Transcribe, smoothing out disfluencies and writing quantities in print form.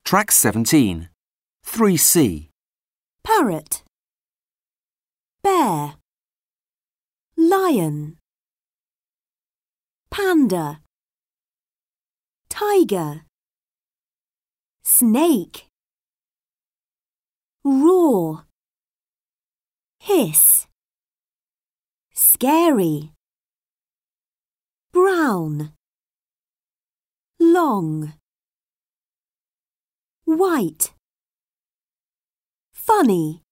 Track 17. 3C. Parrot, bear, lion, panda, tiger, snake, roar, hiss, scary, brown, long, white, funny.